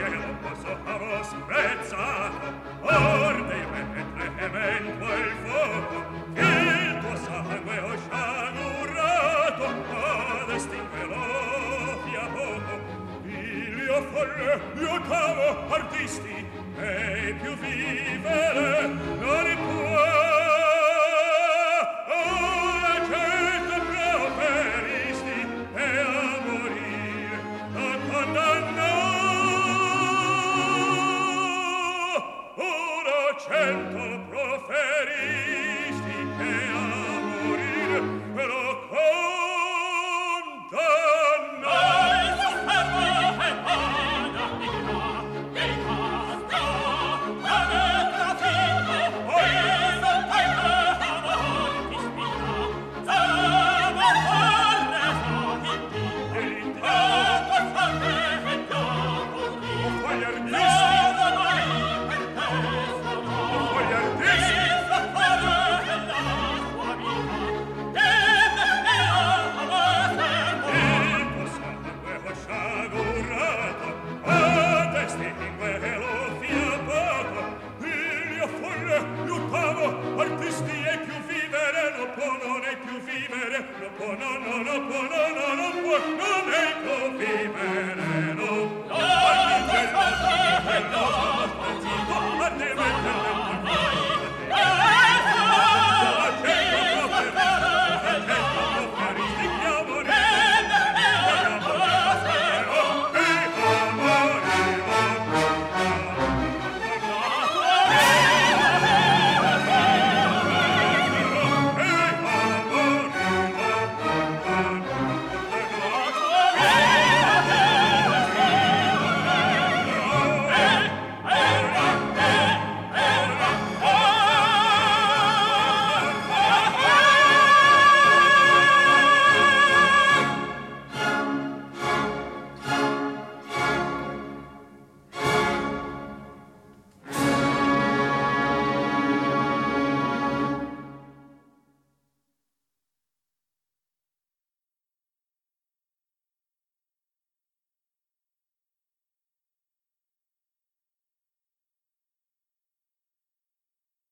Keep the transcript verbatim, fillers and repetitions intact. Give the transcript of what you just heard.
che non posso avrò sprezzato, or dei mentre emento il fuoco, che il tuo sangue ho sciagurato, ad estinguerlo fia poco. Io folle, io t'amo, artisti, e più vivere, non